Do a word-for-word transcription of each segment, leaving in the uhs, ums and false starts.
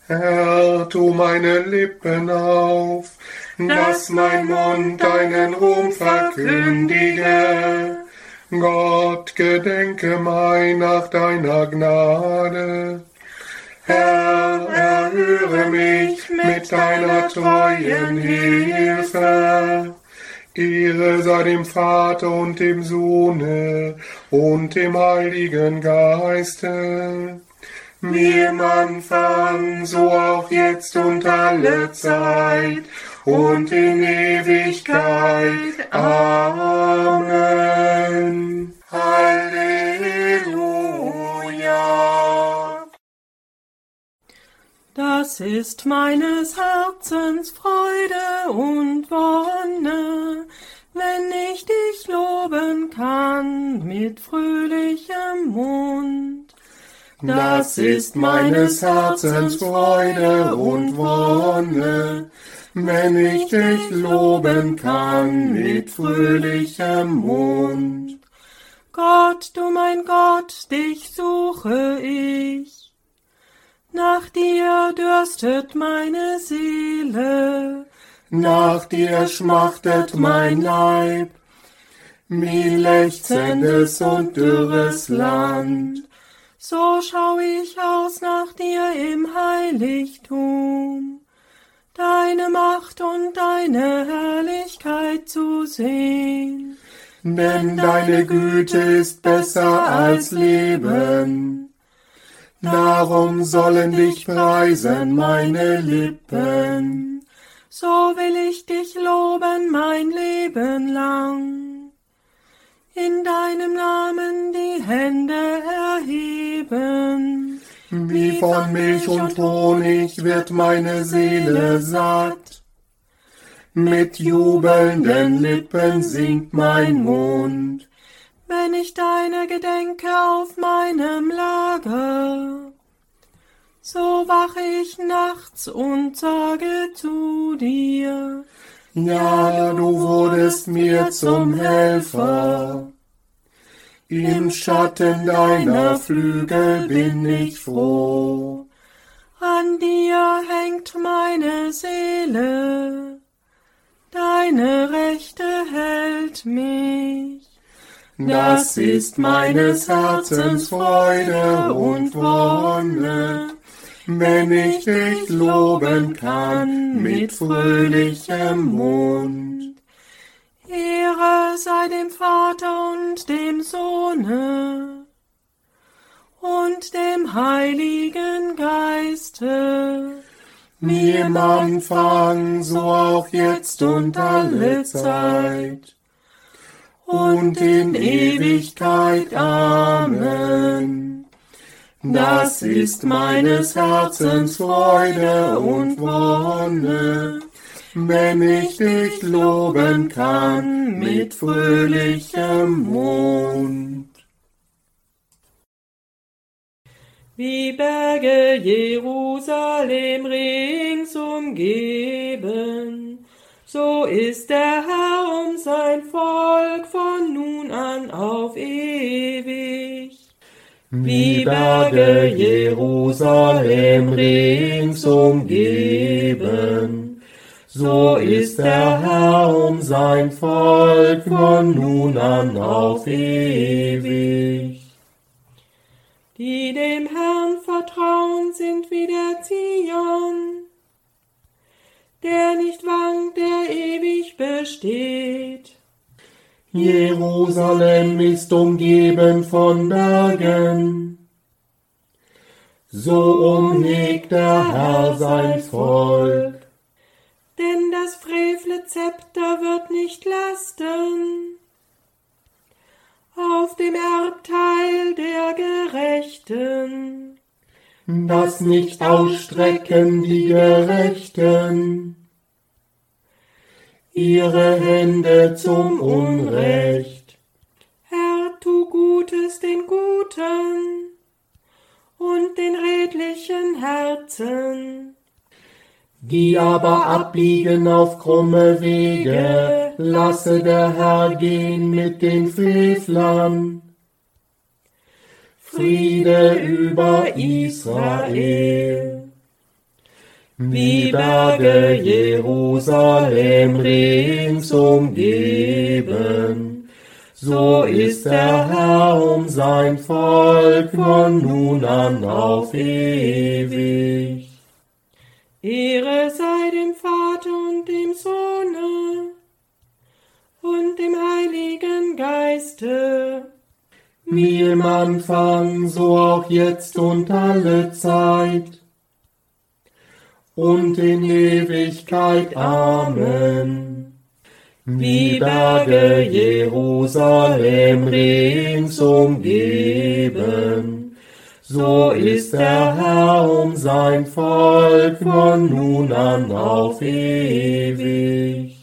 Herr, tu meine Lippen auf, dass mein Mund deinen Ruhm verkündige. Gott, gedenke mein nach deiner Gnade. Herr, erhöre mich mit deiner treuen Hilfe. Ehre sei dem Vater und dem Sohne und dem Heiligen Geiste, wie im Anfang, so auch jetzt und alle Zeit und in Ewigkeit. Amen. Halleluja. Das ist meines Herzens Freude und Wonne, wenn ich dich loben kann mit fröhlichem Mund. Das ist meines Herzens Freude und Wonne, wenn ich dich loben kann mit fröhlichem Mund. Gott, du mein Gott, dich suche ich. Nach dir dürstet meine Seele, nach dir schmachtet mein Leib, wie lechzendes und dürres Land. So schau ich aus nach dir im Heiligtum, deine Macht und deine Herrlichkeit zu sehen. Denn deine Güte ist besser als Leben. Darum sollen dich preisen meine Lippen. So will ich dich loben mein Leben lang. In deinem Namen die Hände erheben. Wie von Milch und Honig wird meine Seele satt. Mit jubelnden Lippen singt mein Mund. Wenn ich deine gedenke auf meinem Lager, so wache ich nachts und sage zu dir, ja, du wurdest mir zum Helfer. Im Schatten deiner Flügel bin ich froh. An dir hängt meine Seele, deine Rechte hält mich. Das ist meines Herzens Freude und Wonne, wenn ich dich loben kann mit fröhlichem Mund. Ehre sei dem Vater und dem Sohne und dem Heiligen Geiste, wie im Anfang, so auch jetzt und alle Zeit und in Ewigkeit. Amen. Das ist meines Herzens Freude und Wonne, wenn ich dich loben kann mit fröhlichem Mund. Wie Berge Jerusalem rings umgeben, so ist der Herr um sein Volk von nun an auf ewig. Wie Berge Jerusalem rings umgeben, so ist der Herr um sein Volk von nun an auf ewig. Die dem Herrn vertrauen, sind wie der Zion, der nicht wankt, der ewig besteht. Jerusalem ist umgeben von Bergen, so umhegt der Herr sein Volk. Denn das Frevle-Zepter wird nicht lasten auf dem Erbteil der Gerechten. Das nicht ausstrecken die Gerechten ihre Hände zum Unrecht. Herr, tu Gutes den Guten und den redlichen Herzen. Die aber abbiegen auf krumme Wege, lasse der Herr gehen mit den Frevlern. Friede über Israel. wie Berge Jerusalem rings umgeben. So ist der Herr um sein Volk von nun an auf ewig. Ehre sei dem Vater und dem Sohne und dem Heiligen Geiste, wie im Anfang, so auch jetzt und alle Zeit und in Ewigkeit. Amen. Wie Berge Jerusalem rings umgeben, so ist der Herr um sein Volk von nun an auf ewig.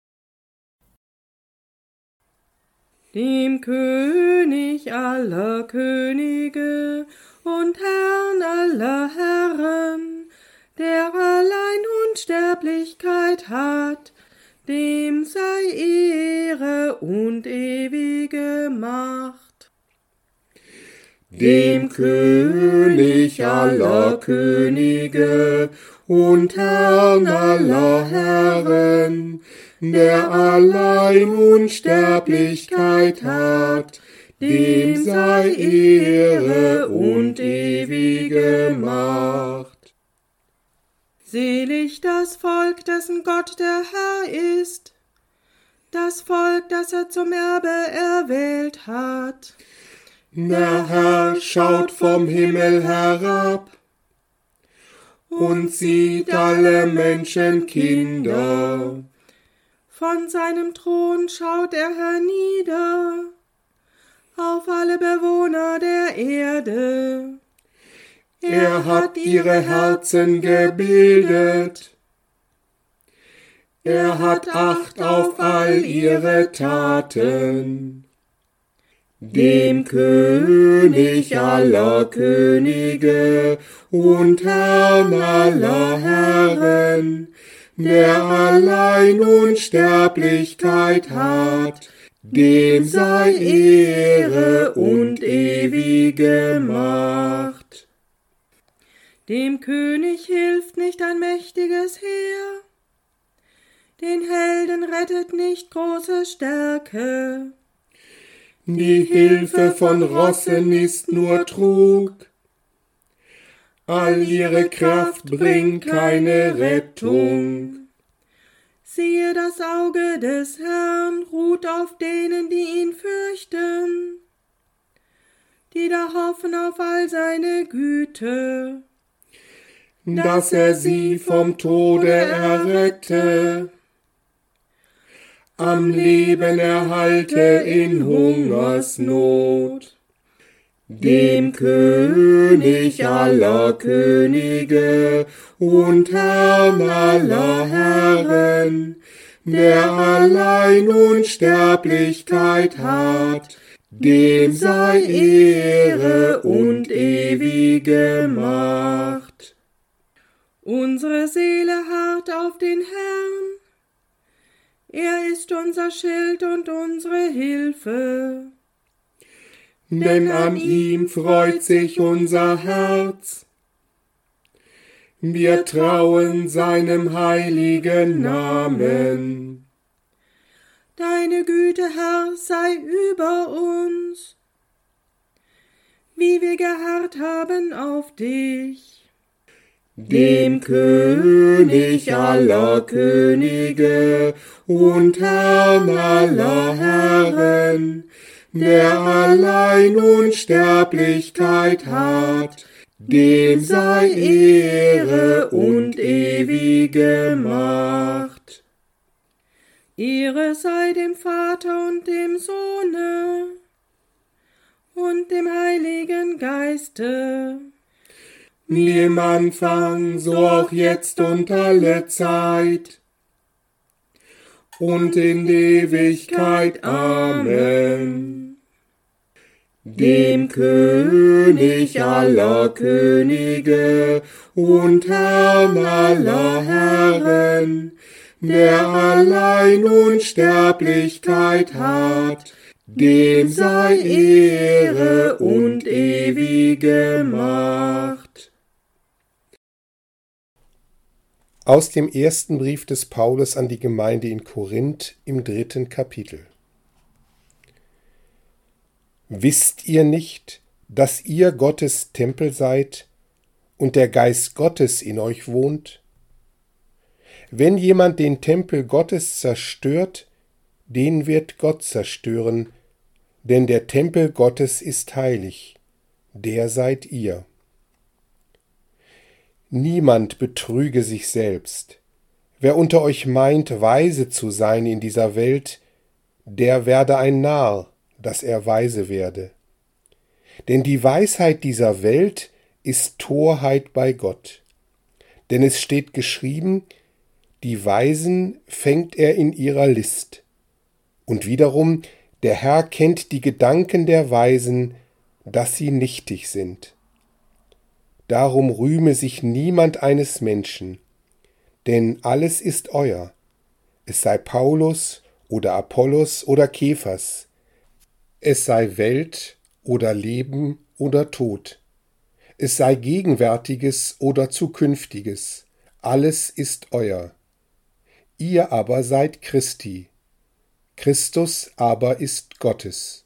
Dem König aller Könige und Herrn aller Herren, der allein Unsterblichkeit hat, dem sei Ehre und ewige Macht. Dem König aller Könige und Herrn aller Herren, der allein Unsterblichkeit hat, dem sei Ehre und ewige Macht. Selig das Volk, dessen Gott der Herr ist, das Volk, das er zum Erbe erwählt hat. Der Herr schaut vom Himmel herab und sieht alle Menschenkinder. Von seinem Thron schaut er hernieder auf alle Bewohner der Erde. Er hat ihre Herzen gebildet. Er hat Acht auf all ihre Taten. Dem König aller Könige und Herrn aller Herren, der allein Unsterblichkeit hat, dem sei Ehre und ewige Macht. Dem König hilft nicht ein mächtiges Heer, den Helden rettet nicht große Stärke. Die Hilfe von Rossen ist nur Trug, all ihre Kraft bringt keine Rettung. Siehe, das Auge des Herrn ruht auf denen, die ihn fürchten, die da hoffen auf all seine Güte, dass er sie vom Tode errette, am Leben erhalte in Hungersnot. Dem König aller Könige und Herrn aller Herren, der allein Unsterblichkeit hat, dem sei Ehre und ewige Macht. Unsere Seele harrt auf den Herrn, er ist unser Schild und unsere Hilfe. Denn an ihm freut sich unser Herz. Wir trauen seinem heiligen Namen. Deine Güte, Herr, sei über uns, wie wir geharrt haben auf dich. Dem König aller Könige und Herrn aller Herren, der allein Unsterblichkeit hat, dem sei Ehre und ewige Macht. Ehre sei dem Vater und dem Sohne und dem Heiligen Geiste, wie im Anfang, so auch jetzt und alle Zeit und in Ewigkeit. Amen. Dem König aller Könige und Herrn aller Herren, der allein Unsterblichkeit hat, dem sei Ehre und ewige Macht. Aus dem ersten Brief des Paulus an die Gemeinde in Korinth im dritten Kapitel. Wisst ihr nicht, dass ihr Gottes Tempel seid und der Geist Gottes in euch wohnt? Wenn jemand den Tempel Gottes zerstört, den wird Gott zerstören, denn der Tempel Gottes ist heilig, der seid ihr. Niemand betrüge sich selbst. Wer unter euch meint, weise zu sein in dieser Welt, der werde ein Narr, dass er weise werde. Denn die Weisheit dieser Welt ist Torheit bei Gott. Denn es steht geschrieben, die Weisen fängt er in ihrer List. Und wiederum, der Herr kennt die Gedanken der Weisen, dass sie nichtig sind. Darum rühme sich niemand eines Menschen, denn alles ist euer, es sei Paulus oder Apollos oder Kephas, es sei Welt oder Leben oder Tod, es sei Gegenwärtiges oder Zukünftiges, alles ist euer. Ihr aber seid Christi, Christus aber ist Gottes.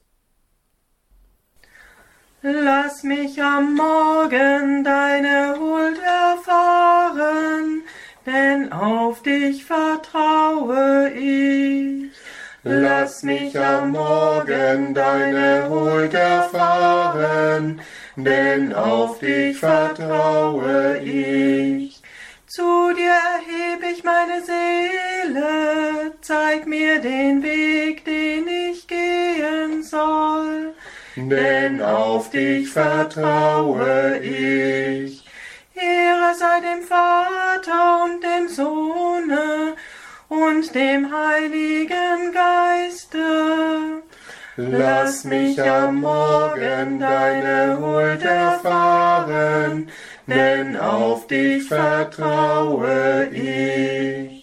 Lass mich am Morgen deine Huld erfahren, denn auf dich vertraue ich. Lass mich am Morgen deine Huld erfahren, denn auf dich vertraue ich. Zu dir erheb ich meine Seele, zeig mir den Weg, den ich gehen soll. Denn auf dich vertraue ich. Ehre sei dem Vater und dem Sohne und dem Heiligen Geiste. Lass mich am Morgen deine Huld erfahren, denn auf dich vertraue ich.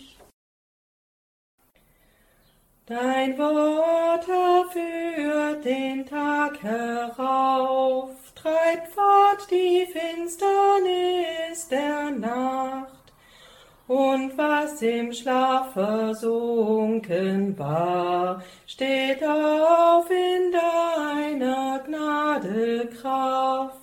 Dein Wort führt den Tag herauf, treibt fort die Finsternis der Nacht, und was im Schlaf versunken war, steht auf in deiner Gnade Kraft.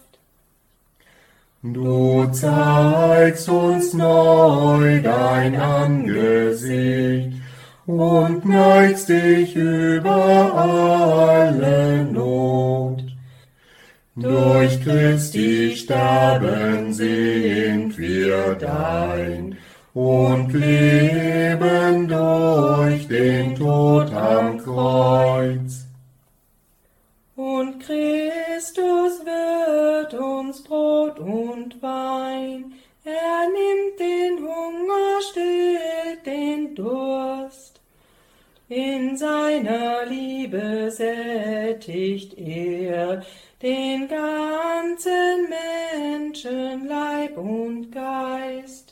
Du zeigst uns neu dein Angesicht und neigst dich über alle Not. Durch Christi Sterben sind wir dein und leben durch den Tod am Kreuz. Und Christus wird uns Brot und Wein, er nimmt den Hunger, stillt den Durst. In seiner Liebe sättigt er den ganzen Menschen, Leib und Geist.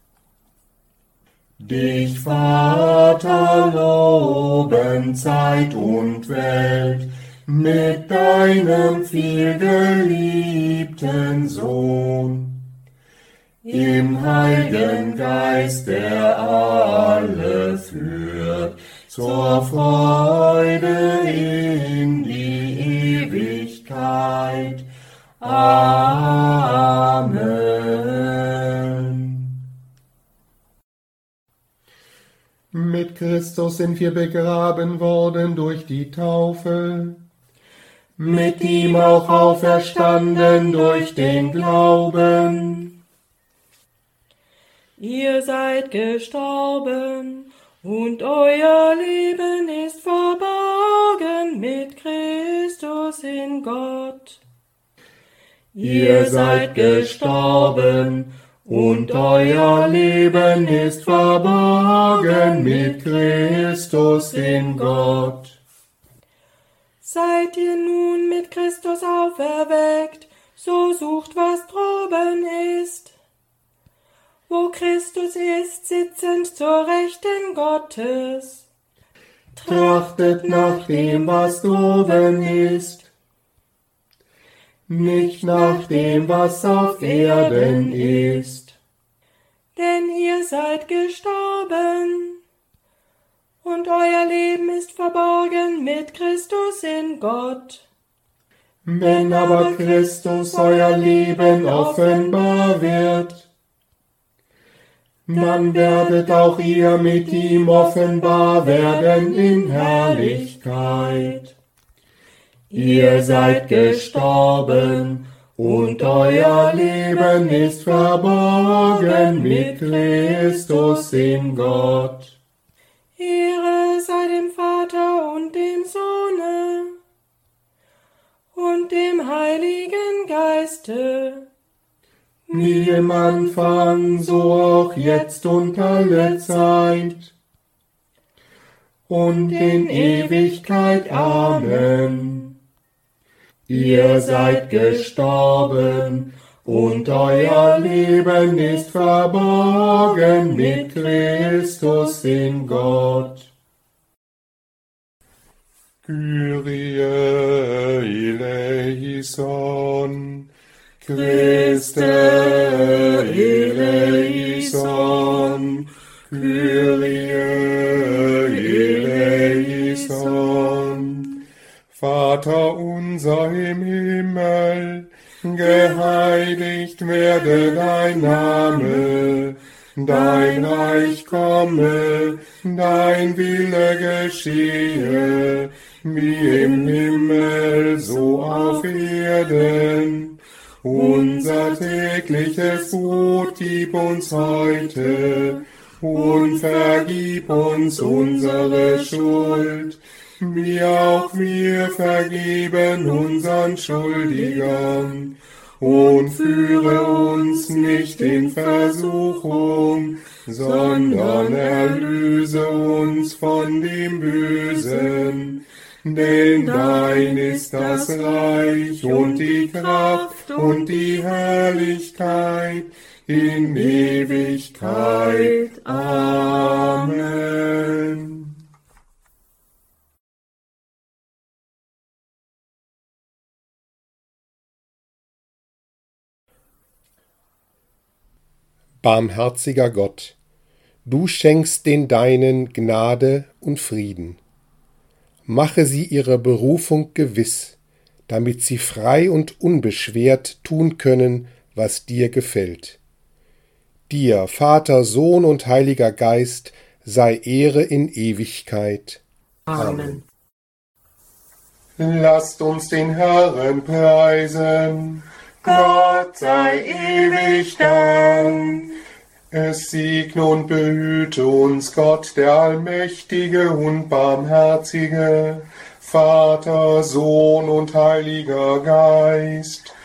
Dich, Vater, loben Zeit und Welt mit deinem vielgeliebten Sohn. Im Heiligen Geist, der alle führt, zur Freude in die Ewigkeit. Amen. Mit Christus sind wir begraben worden durch die Taufe, mit ihm auch auferstanden durch den Glauben. Ihr seid gestorben, und euer Leben ist verborgen mit Christus in Gott. Ihr seid gestorben, und euer Leben ist verborgen mit Christus in Gott. Seid ihr nun mit Christus auferweckt, so sucht, was droben ist. Wo Christus ist, sitzend zur Rechten Gottes. Trachtet nach dem, was droben ist, nicht nach dem, was auf Erden ist. denn ihr seid gestorben, und euer Leben ist verborgen mit Christus in Gott. Wenn aber Christus euer Leben offenbar wird, dann werdet auch ihr mit ihm offenbar werden in Herrlichkeit. Ihr seid gestorben, und euer Leben ist verborgen mit Christus in Gott. Ehre sei dem Vater und dem Sohne und dem Heiligen Geiste, wie im Anfang, so auch jetzt und alle Zeit und in Ewigkeit. Amen. Ihr seid gestorben, und euer Leben ist verborgen mit Christus in Gott. Kyrie eleison, Christe eleison, Kyrie eleison. Vater unser im Himmel, geheiligt werde dein Name, dein Reich komme, dein Wille geschehe, wie im Himmel, so auf Erden. Unser tägliches Brot gib uns heute, und vergib uns unsere Schuld, wie auch wir vergeben unseren Schuldigern. Und führe uns nicht in Versuchung, sondern erlöse uns von dem Bösen. Denn dein ist das Reich und die Kraft und die Herrlichkeit in Ewigkeit. Amen. Barmherziger Gott, du schenkst den Deinen Gnade und Frieden. Mache sie ihre Berufung gewiss, damit sie frei und unbeschwert tun können, was dir gefällt. Dir, Vater, Sohn und Heiliger Geist, sei Ehre in Ewigkeit. Amen. Lasst uns den Herrn preisen. Gott sei ewig Dank. Es segne und behüte uns Gott, der Allmächtige und Barmherzige, Vater, Sohn und Heiliger Geist.